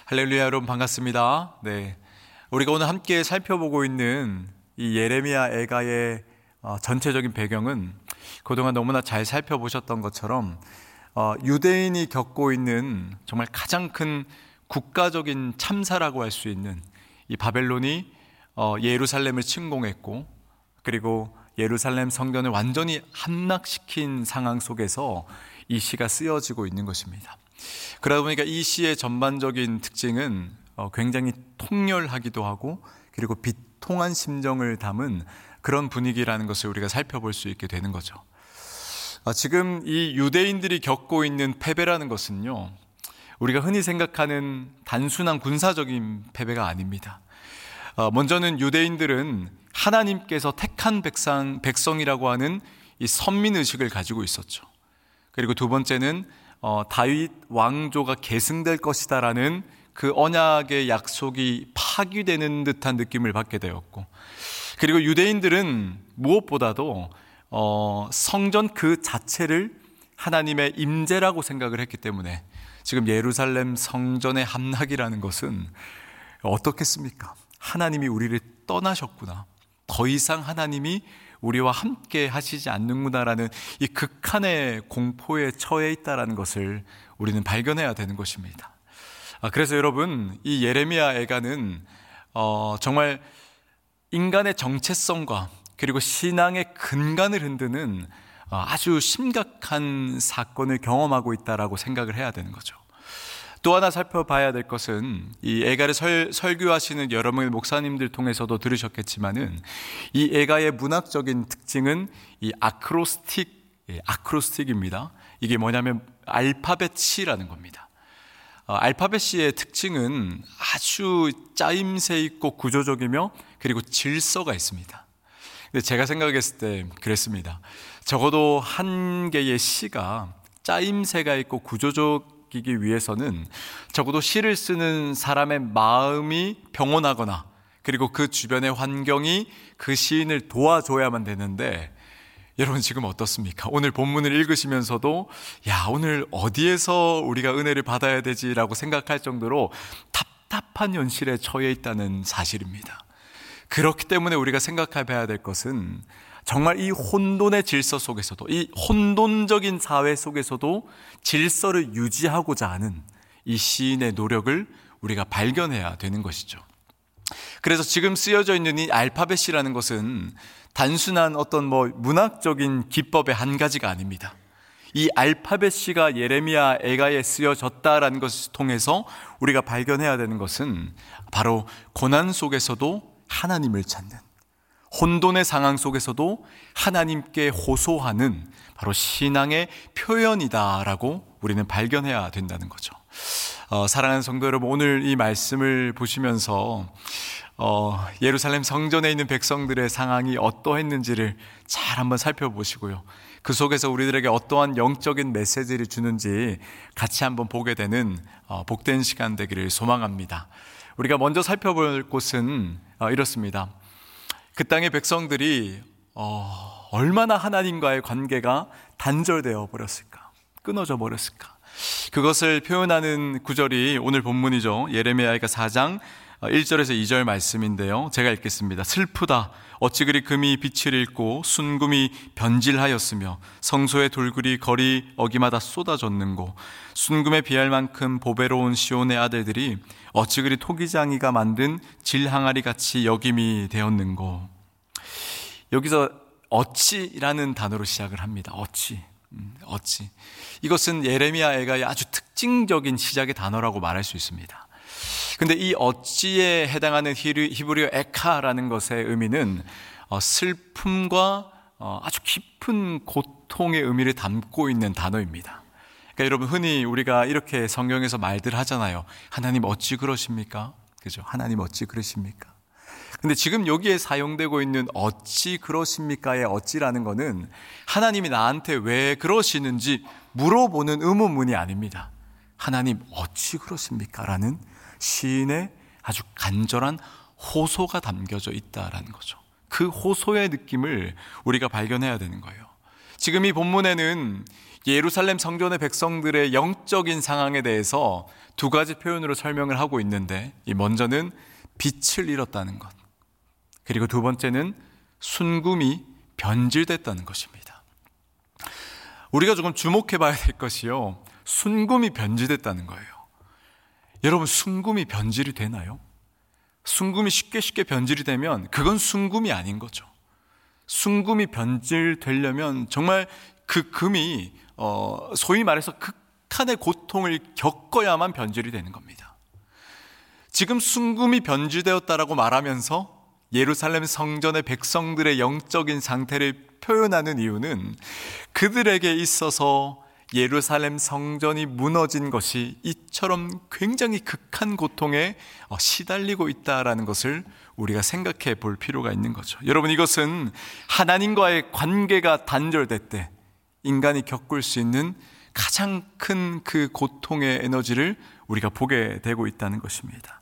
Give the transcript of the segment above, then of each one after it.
할렐루야, 여러분 반갑습니다. 네, 우리가 오늘 함께 살펴보고 있는 이 예레미야 애가의 전체적인 배경은 그동안 너무나 잘 살펴보셨던 것처럼 유대인이 겪고 있는 정말 가장 큰 국가적인 참사라고 할 수 있는 이 바벨론이 예루살렘을 침공했고, 그리고 예루살렘 성전을 완전히 함락시킨 상황 속에서 이 시가 쓰여지고 있는 것입니다. 그러다 보니까 이 시의 전반적인 특징은 굉장히 통렬하기도 하고, 그리고 비통한 심정을 담은 그런 분위기라는 것을 우리가 살펴볼 수 있게 되는 거죠. 지금 이 유대인들이 겪고 있는 패배라는 것은요, 우리가 흔히 생각하는 단순한 군사적인 패배가 아닙니다. 먼저는 유대인들은 하나님께서 택한 백성이라고 하는 이 선민의식을 가지고 있었죠. 그리고 두 번째는 다윗 왕조가 계승될 것이다라는 그 언약의 약속이 파기되는 듯한 느낌을 받게 되었고, 그리고 유대인들은 무엇보다도 성전 그 자체를 하나님의 임재라고 생각을 했기 때문에 지금 예루살렘 성전의 함락이라는 것은 어떻겠습니까? 하나님이 우리를 떠나셨구나, 더 이상 하나님이 우리와 함께 하시지 않는구나라는 이 극한의 공포에 처해 있다는 것을 우리는 발견해야 되는 것입니다. 그래서 여러분, 이 예레미야 애가는 정말 인간의 정체성과 그리고 신앙의 근간을 흔드는 아주 심각한 사건을 경험하고 있다라고 생각을 해야 되는 거죠. 또 하나 살펴봐야 될 것은, 이 애가를 설교하시는 여러분의 목사님들 통해서도 들으셨겠지만은, 이 애가의 문학적인 특징은 이 아크로스틱입니다. 이게 뭐냐면 알파벳 C라는 겁니다. 알파벳 C의 특징은 아주 짜임새 있고 구조적이며 그리고 질서가 있습니다. 근데 제가 생각했을 때 그랬습니다. 적어도 한 개의 시가 짜임새가 있고 구조적이기 위해서는 적어도 시를 쓰는 사람의 마음이 평온하거나, 그리고 그 주변의 환경이 그 시인을 도와줘야만 되는데, 여러분 지금 어떻습니까? 오늘 본문을 읽으시면서도 오늘 어디에서 우리가 은혜를 받아야 되지라고 생각할 정도로 답답한 현실에 처해 있다는 사실입니다. 그렇기 때문에 우리가 생각해봐야 될 것은, 정말 이 혼돈의 질서 속에서도, 이 혼돈적인 사회 속에서도 질서를 유지하고자 하는 이 시인의 노력을 우리가 발견해야 되는 것이죠. 그래서 지금 쓰여져 있는 이 알파벳이라는 것은 단순한 어떤 문학적인 기법의 한 가지가 아닙니다. 이 알파벳 시가 예레미야 애가에 쓰여졌다라는 것을 통해서 우리가 발견해야 되는 것은 바로 고난 속에서도 하나님을 찾는, 혼돈의 상황 속에서도 하나님께 호소하는 바로 신앙의 표현이다라고 우리는 발견해야 된다는 거죠. 사랑하는 성도 여러분, 오늘 이 말씀을 보시면서 예루살렘 성전에 있는 백성들의 상황이 어떠했는지를 잘 한번 살펴보시고요, 그 속에서 우리들에게 어떠한 영적인 메시지를 주는지 같이 한번 보게 되는 복된 시간 되기를 소망합니다. 우리가 먼저 살펴볼 곳은 이렇습니다. 그 땅의 백성들이 얼마나 하나님과의 관계가 단절되어 버렸을까, 끊어져 버렸을까, 그것을 표현하는 구절이 오늘 본문이죠. 예레미야가 4장 1절에서 2절 말씀인데요, 제가 읽겠습니다. 슬프다, 어찌 그리 금이 빛을 잃고 순금이 변질하였으며 성소의 돌굴이 거리 어기마다 쏟아졌는고, 순금에 비할 만큼 보배로운 시온의 아들들이 어찌 그리 토기장이가 만든 질항아리 같이 여김이 되었는고. 여기서 어찌라는 단어로 시작을 합니다. 어찌. 이것은 예레미야 애가의 아주 특징적인 시작의 단어라고 말할 수 있습니다. 근데 이 어찌에 해당하는 히브리어 에카라는 것의 의미는 슬픔과 아주 깊은 고통의 의미를 담고 있는 단어입니다. 그러니까 여러분, 흔히 우리가 이렇게 성경에서 말들 하잖아요. 하나님 어찌 그러십니까? 그죠? 하나님 어찌 그러십니까? 근데 지금 여기에 사용되고 있는 어찌 그러십니까의 어찌라는 거는 하나님이 나한테 왜 그러시는지 물어보는 의문문이 아닙니다. 하나님 어찌 그러십니까? 라는 시인의 아주 간절한 호소가 담겨져 있다라는 거죠. 그 호소의 느낌을 우리가 발견해야 되는 거예요. 지금 이 본문에는 예루살렘 성전의 백성들의 영적인 상황에 대해서 두 가지 표현으로 설명을 하고 있는데, 이 먼저는 빛을 잃었다는 것, 그리고 두 번째는 순금이 변질됐다는 것입니다. 우리가 조금 주목해 봐야 될 것이요, 순금이 변질됐다는 거예요. 여러분, 순금이 변질이 되나요? 순금이 쉽게 변질이 되면 그건 순금이 아닌 거죠. 순금이 변질되려면 정말 그 금이 소위 말해서 극한의 고통을 겪어야만 변질이 되는 겁니다. 지금 순금이 변질되었다라고 말하면서 예루살렘 성전의 백성들의 영적인 상태를 표현하는 이유는 그들에게 있어서 예루살렘 성전이 무너진 것이 이처럼 굉장히 극한 고통에 시달리고 있다라는 것을 우리가 생각해 볼 필요가 있는 거죠. 여러분, 이것은 하나님과의 관계가 단절될 때 인간이 겪을 수 있는 가장 큰 그 고통의 에너지를 우리가 보게 되고 있다는 것입니다.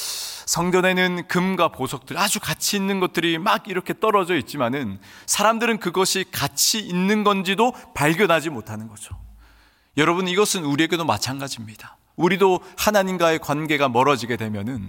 성전에는 금과 보석들, 아주 가치 있는 것들이 막 이렇게 떨어져 있지만은 사람들은 그것이 가치 있는 건지도 발견하지 못하는 거죠. 여러분, 이것은 우리에게도 마찬가지입니다. 우리도 하나님과의 관계가 멀어지게 되면은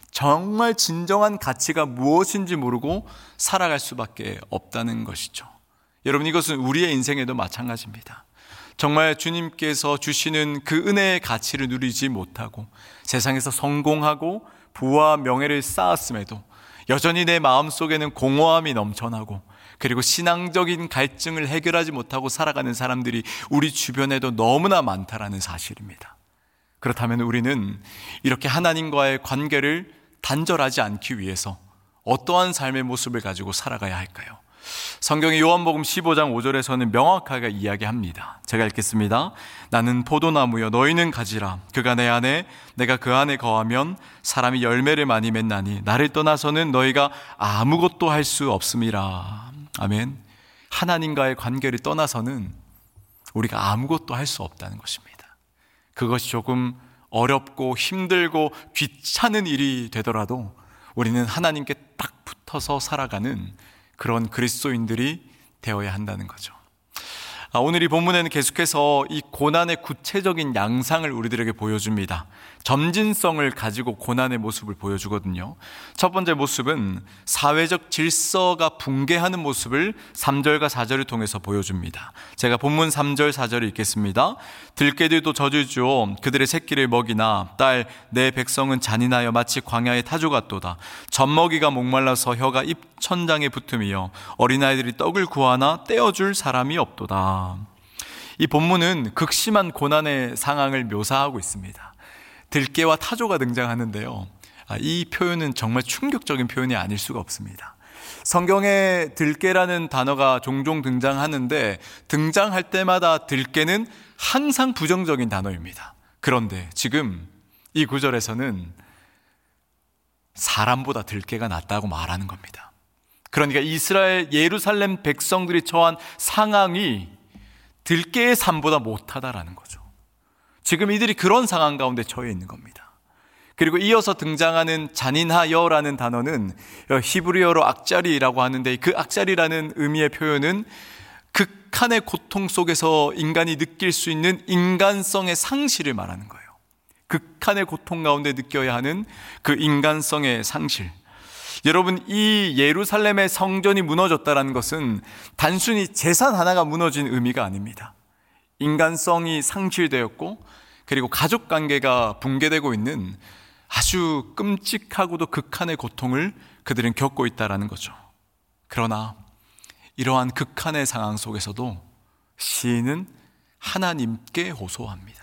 정말 진정한 가치가 무엇인지 모르고 살아갈 수밖에 없다는 것이죠. 여러분, 이것은 우리의 인생에도 마찬가지입니다. 정말 주님께서 주시는 그 은혜의 가치를 누리지 못하고 세상에서 성공하고 부와 명예를 쌓았음에도 여전히 내 마음속에는 공허함이 넘쳐나고, 그리고 신앙적인 갈증을 해결하지 못하고 살아가는 사람들이 우리 주변에도 너무나 많다라는 사실입니다. 그렇다면 우리는 이렇게 하나님과의 관계를 단절하지 않기 위해서 어떠한 삶의 모습을 가지고 살아가야 할까요? 성경의 요한복음 15장 5절에서는 명확하게 이야기합니다. 제가 읽겠습니다. 나는 포도나무여, 너희는 가지라. 그가 내 안에, 내가 그 안에 거하면 사람이 열매를 많이 맺나니 나를 떠나서는 너희가 아무것도 할 수 없음이라. 아멘. 하나님과의 관계를 떠나서는 우리가 아무것도 할 수 없다는 것입니다. 그것이 조금 어렵고 힘들고 귀찮은 일이 되더라도 우리는 하나님께 딱 붙어서 살아가는 그런 그리스도인들이 되어야 한다는 거죠. 오늘 이 본문에는 계속해서 이 고난의 구체적인 양상을 우리들에게 보여줍니다. 점진성을 가지고 고난의 모습을 보여주거든요. 첫 번째 모습은 사회적 질서가 붕괴하는 모습을 3절과 4절을 통해서 보여줍니다. 제가 본문 3절 4절을 읽겠습니다. 들깨들도 젖을 주어 그들의 새끼를 먹이나 딸 내 백성은 잔인하여 마치 광야의 타조 같도다. 젖먹이가 목말라서 혀가 입천장에 붙음이여 어린아이들이 떡을 구하나 떼어줄 사람이 없도다. 이 본문은 극심한 고난의 상황을 묘사하고 있습니다. 들깨와 타조가 등장하는데요, 이 표현은 정말 충격적인 표현이 아닐 수가 없습니다. 성경에 들깨라는 단어가 종종 등장하는데 등장할 때마다 들깨는 항상 부정적인 단어입니다. 그런데 지금 이 구절에서는 사람보다 들깨가 낫다고 말하는 겁니다. 그러니까 이스라엘 예루살렘 백성들이 처한 상황이 들깨의 삶보다 못하다라는 거죠. 지금 이들이 그런 상황 가운데 처해 있는 겁니다. 그리고 이어서 등장하는 잔인하여라는 단어는 히브리어로 악자리라고 하는데, 그 악자리라는 의미의 표현은 극한의 고통 속에서 인간이 느낄 수 있는 인간성의 상실을 말하는 거예요. 극한의 고통 가운데 느껴야 하는 그 인간성의 상실. 여러분, 이 예루살렘의 성전이 무너졌다는 것은 단순히 재산 하나가 무너진 의미가 아닙니다. 인간성이 상실되었고, 그리고 가족관계가 붕괴되고 있는 아주 끔찍하고도 극한의 고통을 그들은 겪고 있다는 거죠. 그러나 이러한 극한의 상황 속에서도 시인은 하나님께 호소합니다.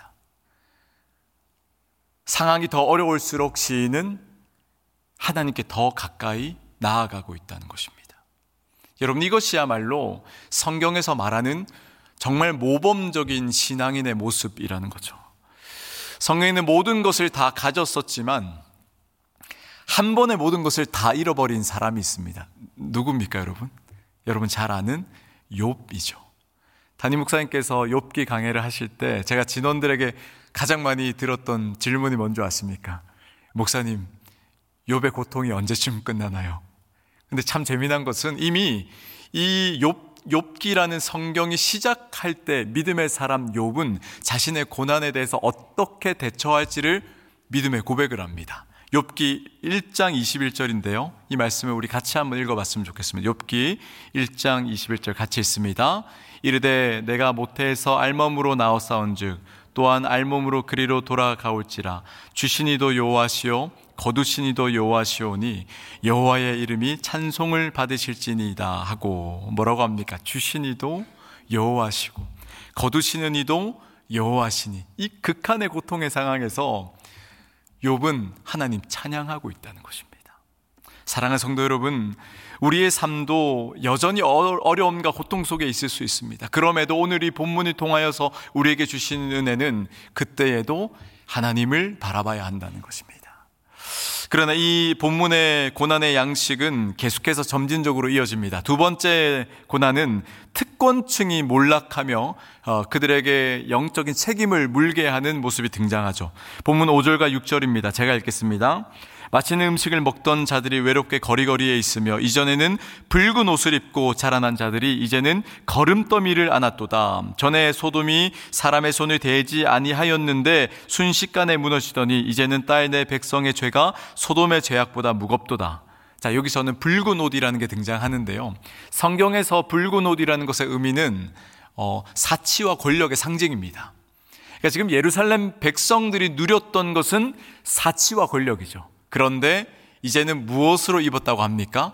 상황이 더 어려울수록 시인은 하나님께 더 가까이 나아가고 있다는 것입니다. 여러분, 이것이야말로 성경에서 말하는 정말 모범적인 신앙인의 모습이라는 거죠. 성경에는 모든 것을 다 가졌었지만 한 번에 모든 것을 다 잃어버린 사람이 있습니다. 누굽니까, 여러분? 여러분 잘 아는 욥이죠. 담임 목사님께서 욥기 강해를 하실 때 제가 진원들에게 가장 많이 들었던 질문이 뭔지 아십니까? 목사님, 욥의 고통이 언제쯤 끝나나요? 근데 참 재미난 것은 이미 이 욥 욥기라는 성경이 시작할 때 믿음의 사람 욥은 자신의 고난에 대해서 어떻게 대처할지를 믿음의 고백을 합니다. 욥기 1장 21절인데요. 이 말씀을 우리 같이 한번 읽어봤으면 좋겠습니다. 욥기 1장 21절 같이 읽습니다. 이르되 내가 모태에서 알몸으로 나왔사온즉 또한 알몸으로 그리로 돌아가올지라 주시니도 여호와시오 거두시니도 여호와시오니 여호와의 이름이 찬송을 받으실지니이다 하고 뭐라고 합니까? 주시니도 여호와시고 거두시는 이도 여호와시니. 이 극한의 고통의 상황에서 욥은 하나님 찬양하고 있다는 것입니다. 사랑하는 성도 여러분, 우리의 삶도 여전히 어려움과 고통 속에 있을 수 있습니다. 그럼에도 오늘 이 본문을 통하여서 우리에게 주시는 은혜는 그때에도 하나님을 바라봐야 한다는 것입니다. 그러나 이 본문의 고난의 양식은 계속해서 점진적으로 이어집니다. 두 번째 고난은 특권층이 몰락하며 그들에게 영적인 책임을 물게 하는 모습이 등장하죠. 본문 5절과 6절입니다. 제가 읽겠습니다. 맛있는 음식을 먹던 자들이 외롭게 거리거리에 있으며 이전에는 붉은 옷을 입고 자라난 자들이 이제는 거름더미를 안았도다. 전에 소돔이 사람의 손을 대지 아니하였는데 순식간에 무너지더니 이제는 딸 내 백성의 죄가 소돔의 죄악보다 무겁도다. 자, 여기서는 붉은 옷이라는 게 등장하는데요. 성경에서 붉은 옷이라는 것의 의미는 사치와 권력의 상징입니다. 그러니까 지금 예루살렘 백성들이 누렸던 것은 사치와 권력이죠. 그런데 이제는 무엇으로 입었다고 합니까?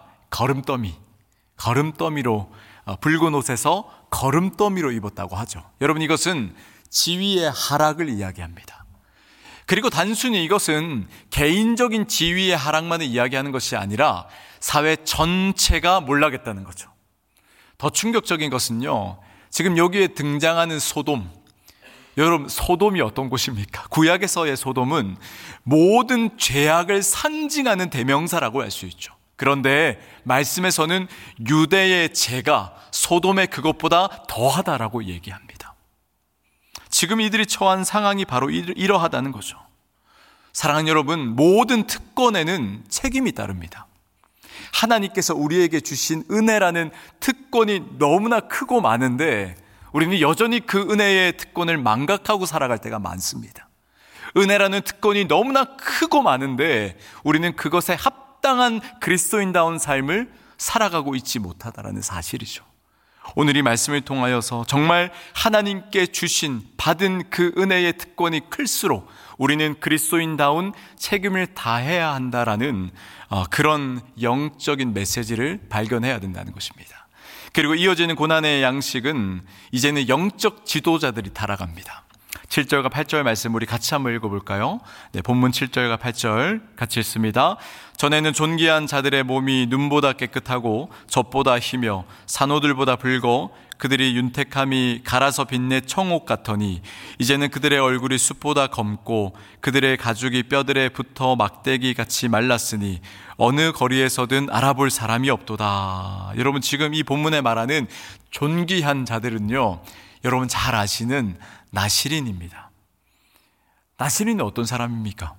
거름더미로 붉은 옷에서 거름더미로 입었다고 하죠. 여러분, 이것은 지위의 하락을 이야기합니다. 그리고 단순히 이것은 개인적인 지위의 하락만을 이야기하는 것이 아니라 사회 전체가 몰락했다는 거죠. 더 충격적인 것은요, 지금 여기에 등장하는 소돔, 여러분, 소돔이 어떤 곳입니까? 구약에서의 소돔은 모든 죄악을 상징하는 대명사라고 할 수 있죠. 그런데 말씀에서는 유대의 죄가 소돔의 그것보다 더하다라고 얘기합니다. 지금 이들이 처한 상황이 바로 이러하다는 거죠. 사랑하는 여러분, 모든 특권에는 책임이 따릅니다. 하나님께서 우리에게 주신 은혜라는 특권이 너무나 크고 많은데 우리는 여전히 그 은혜의 특권을 망각하고 살아갈 때가 많습니다. 은혜라는 특권이 너무나 크고 많은데 우리는 그것에 합당한 그리스도인다운 삶을 살아가고 있지 못하다라는 사실이죠. 오늘 이 말씀을 통하여서 정말 하나님께 받은 그 은혜의 특권이 클수록 우리는 그리스도인다운 책임을 다해야 한다라는 그런 영적인 메시지를 발견해야 된다는 것입니다. 그리고 이어지는 고난의 양식은 이제는 영적 지도자들이 타락합니다. 7절과 8절 말씀 우리 같이 한번 읽어볼까요? 네, 본문 7절과 8절 같이 읽습니다. 전에는 존귀한 자들의 몸이 눈보다 깨끗하고 젖보다 희며 산호들보다 붉어 그들이 윤택함이 갈아서 빛내 청옥 같더니 이제는 그들의 얼굴이 숯보다 검고 그들의 가죽이 뼈들에 붙어 막대기 같이 말랐으니 어느 거리에서든 알아볼 사람이 없도다. 여러분, 지금 이 본문에 말하는 존귀한 자들은요, 여러분 잘 아시는 나시린입니다. 나시린은 어떤 사람입니까?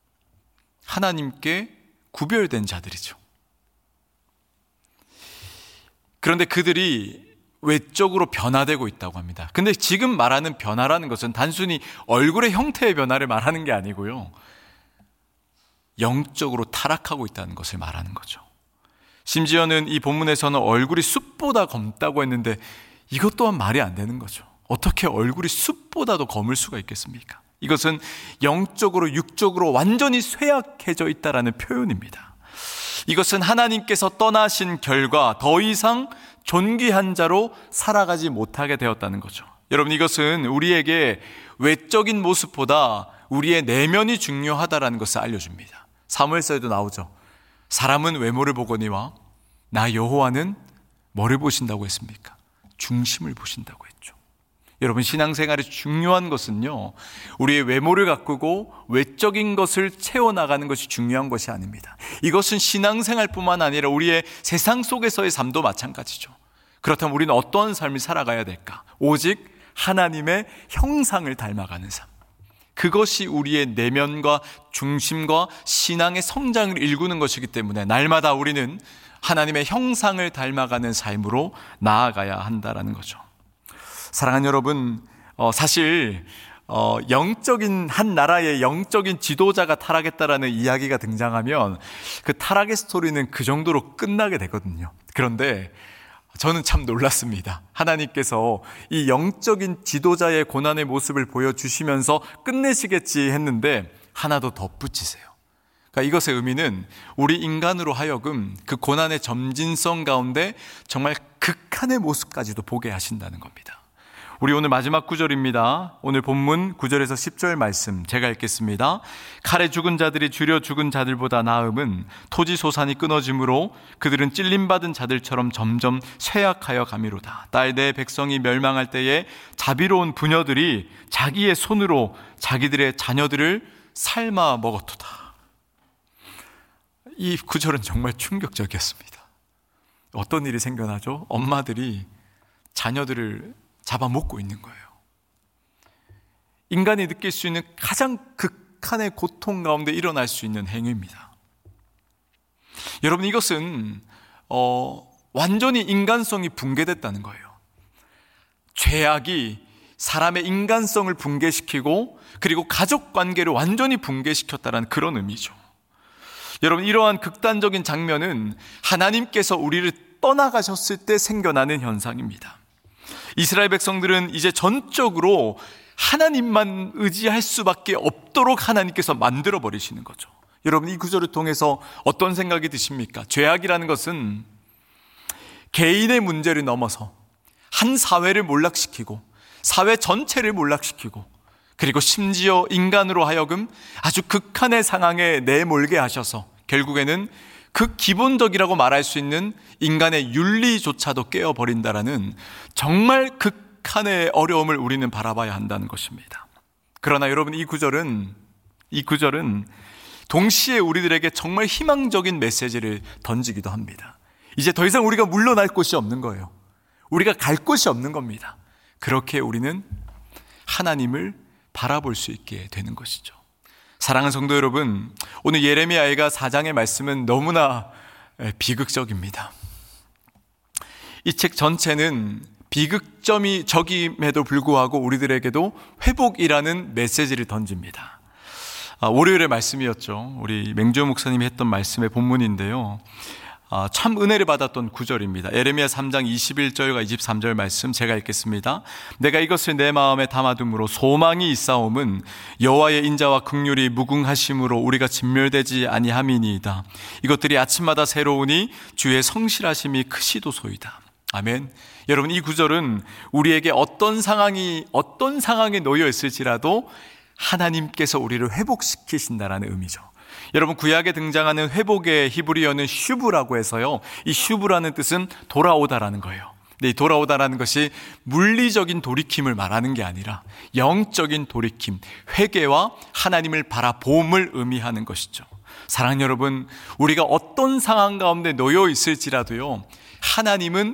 하나님께 구별된 자들이죠. 그런데 그들이 외적으로 변화되고 있다고 합니다. 근데 지금 말하는 변화라는 것은 단순히 얼굴의 형태의 변화를 말하는 게 아니고요, 영적으로 타락하고 있다는 것을 말하는 거죠. 심지어는 이 본문에서는 얼굴이 숯보다 검다고 했는데 이것 또한 말이 안 되는 거죠. 어떻게 얼굴이 숯보다도 검을 수가 있겠습니까? 이것은 영적으로 육적으로 완전히 쇠약해져 있다라는 표현입니다. 이것은 하나님께서 떠나신 결과 더 이상 존귀한 자로 살아가지 못하게 되었다는 거죠. 여러분, 이것은 우리에게 외적인 모습보다 우리의 내면이 중요하다라는 것을 알려줍니다. 사무엘서에도 나오죠. 사람은 외모를 보거니와 나 여호와는 뭐를 보신다고 했습니까? 중심을 보신다고 했죠. 여러분, 신앙생활이 중요한 것은요, 우리의 외모를 가꾸고 외적인 것을 채워나가는 것이 중요한 것이 아닙니다. 이것은 신앙생활뿐만 아니라 우리의 세상 속에서의 삶도 마찬가지죠. 그렇다면 우리는 어떤 삶을 살아가야 될까? 오직 하나님의 형상을 닮아가는 삶. 그것이 우리의 내면과 중심과 신앙의 성장을 일구는 것이기 때문에 날마다 우리는 하나님의 형상을 닮아가는 삶으로 나아가야 한다라는 거죠. 사랑하는 여러분, 사실 영적인 한 나라의 영적인 지도자가 타락했다라는 이야기가 등장하면 그 타락의 스토리는 그 정도로 끝나게 되거든요. 그런데 저는 참 놀랐습니다. 하나님께서 이 영적인 지도자의 고난의 모습을 보여주시면서 끝내시겠지 했는데 하나 더 덧붙이세요. 그러니까 이것의 의미는 우리 인간으로 하여금 그 고난의 점진성 가운데 정말 극한의 모습까지도 보게 하신다는 겁니다. 우리 오늘 마지막 구절입니다. 오늘 본문 9절에서 10절 말씀 제가 읽겠습니다. 칼에 죽은 자들이 주려 죽은 자들보다 나음은 토지 소산이 끊어짐으로 그들은 찔림받은 자들처럼 점점 쇠약하여 가미로다. 딸 내 백성이 멸망할 때에 자비로운 부녀들이 자기의 손으로 자기들의 자녀들을 삶아 먹었도다. 이 구절은 정말 충격적이었습니다. 어떤 일이 생겨나죠? 엄마들이 자녀들을 잡아먹고 있는 거예요. 인간이 느낄 수 있는 가장 극한의 고통 가운데 일어날 수 있는 행위입니다. 여러분, 이것은 완전히 인간성이 붕괴됐다는 거예요. 죄악이 사람의 인간성을 붕괴시키고 그리고 가족 관계를 완전히 붕괴시켰다는 그런 의미죠. 여러분, 이러한 극단적인 장면은 하나님께서 우리를 떠나가셨을 때 생겨나는 현상입니다. 이스라엘 백성들은 이제 전적으로 하나님만 의지할 수밖에 없도록 하나님께서 만들어 버리시는 거죠. 여러분, 이 구절을 통해서 어떤 생각이 드십니까? 죄악이라는 것은 개인의 문제를 넘어서 한 사회를 몰락시키고 사회 전체를 몰락시키고 그리고 심지어 인간으로 하여금 아주 극한의 상황에 내몰게 하셔서 결국에는 그 기본적이라고 말할 수 있는 인간의 윤리조차도 깨어버린다라는 정말 극한의 어려움을 우리는 바라봐야 한다는 것입니다. 그러나 여러분, 이 구절은 동시에 우리들에게 정말 희망적인 메시지를 던지기도 합니다. 이제 더 이상 우리가 물러날 곳이 없는 거예요. 우리가 갈 곳이 없는 겁니다. 그렇게 우리는 하나님을 바라볼 수 있게 되는 것이죠. 사랑하는 성도 여러분, 오늘 예레미야가 4장의 말씀은 너무나 비극적입니다. 이 책 전체는 비극점이 적임에도 불구하고 우리들에게도 회복이라는 메시지를 던집니다. 월요일의 말씀이었죠. 우리 맹주 목사님이 했던 말씀의 본문인데요. 참 은혜를 받았던 구절입니다. 예레미야 3장 21절과 23절 말씀 제가 읽겠습니다. 내가 이것을 내 마음에 담아둠으로 소망이 있사옴은 여호와의 인자와 긍휼이 무궁하심으로 우리가 진멸되지 아니함이니이다. 이것들이 아침마다 새로우니 주의 성실하심이 크시도소이다. 아멘. 여러분, 이 구절은 우리에게 어떤 상황에 놓여 있을지라도 하나님께서 우리를 회복시키신다라는 의미죠. 여러분, 구약에 등장하는 회복의 히브리어는 슈브라고 해서요, 이 슈브라는 뜻은 돌아오다라는 거예요. 근데 이 돌아오다라는 것이 물리적인 돌이킴을 말하는 게 아니라 영적인 돌이킴, 회개와 하나님을 바라봄을 의미하는 것이죠. 사랑하는 여러분, 우리가 어떤 상황 가운데 놓여 있을지라도요, 하나님은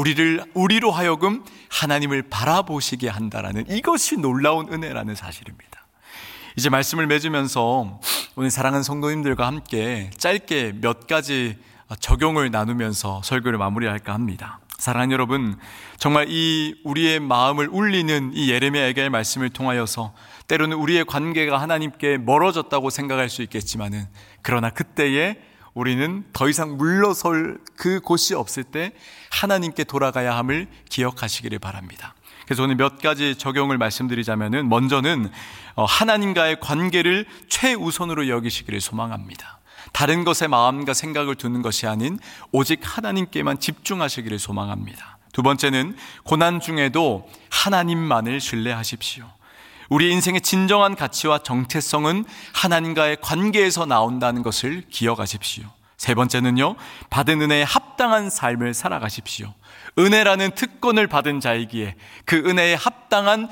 우리로 하여금 하나님을 바라보시게 한다라는, 이것이 놀라운 은혜라는 사실입니다. 이제 말씀을 맺으면서 오늘 사랑하는 성도님들과 함께 짧게 몇 가지 적용을 나누면서 설교를 마무리할까 합니다. 사랑하는 여러분, 정말 이 우리의 마음을 울리는 이 예레미야의 말씀을 통하여서 때로는 우리의 관계가 하나님께 멀어졌다고 생각할 수 있겠지만은, 그러나 그때에 우리는 더 이상 물러설 그 곳이 없을 때 하나님께 돌아가야 함을 기억하시기를 바랍니다. 그래서 오늘 몇 가지 적용을 말씀드리자면은, 먼저는 하나님과의 관계를 최우선으로 여기시기를 소망합니다. 다른 것에 마음과 생각을 두는 것이 아닌 오직 하나님께만 집중하시기를 소망합니다. 두 번째는 고난 중에도 하나님만을 신뢰하십시오. 우리 인생의 진정한 가치와 정체성은 하나님과의 관계에서 나온다는 것을 기억하십시오. 세 번째는요, 받은 은혜에 합당한 삶을 살아가십시오. 은혜라는 특권을 받은 자이기에 그 은혜에 합당한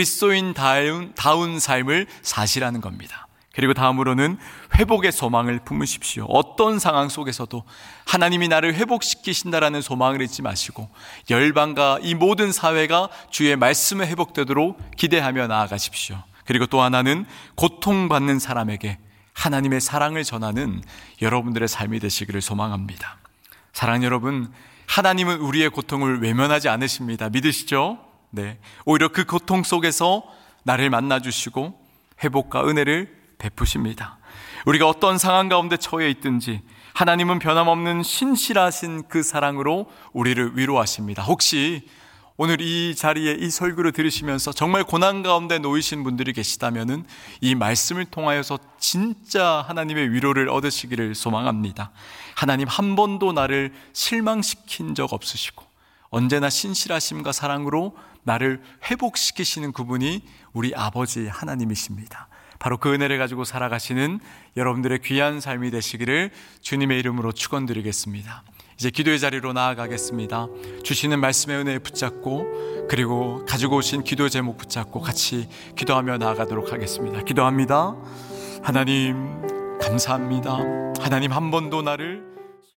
그리스도인다운 삶을 사시라는 겁니다. 그리고 다음으로는 회복의 소망을 품으십시오. 어떤 상황 속에서도 하나님이 나를 회복시키신다라는 소망을 잊지 마시고 열방과 이 모든 사회가 주의 말씀에 회복되도록 기대하며 나아가십시오. 그리고 또 하나는 고통받는 사람에게 하나님의 사랑을 전하는 여러분들의 삶이 되시기를 소망합니다. 사랑하는 여러분, 하나님은 우리의 고통을 외면하지 않으십니다. 믿으시죠? 네. 오히려 그 고통 속에서 나를 만나주시고 회복과 은혜를 베푸십니다. 우리가 어떤 상황 가운데 처해 있든지 하나님은 변함없는 신실하신 그 사랑으로 우리를 위로하십니다. 혹시 오늘 이 자리에 이 설교를 들으시면서 정말 고난 가운데 놓이신 분들이 계시다면은 이 말씀을 통하여서 진짜 하나님의 위로를 얻으시기를 소망합니다. 하나님 한 번도 나를 실망시킨 적 없으시고 언제나 신실하심과 사랑으로 나를 회복시키시는 그분이 우리 아버지 하나님이십니다. 바로 그 은혜를 가지고 살아가시는 여러분들의 귀한 삶이 되시기를 주님의 이름으로 축원드리겠습니다. 이제 기도의 자리로 나아가겠습니다. 주시는 말씀의 은혜에 붙잡고 그리고 가지고 오신 기도 제목 붙잡고 같이 기도하며 나아가도록 하겠습니다. 기도합니다. 하나님 감사합니다. 하나님 한 번도 나를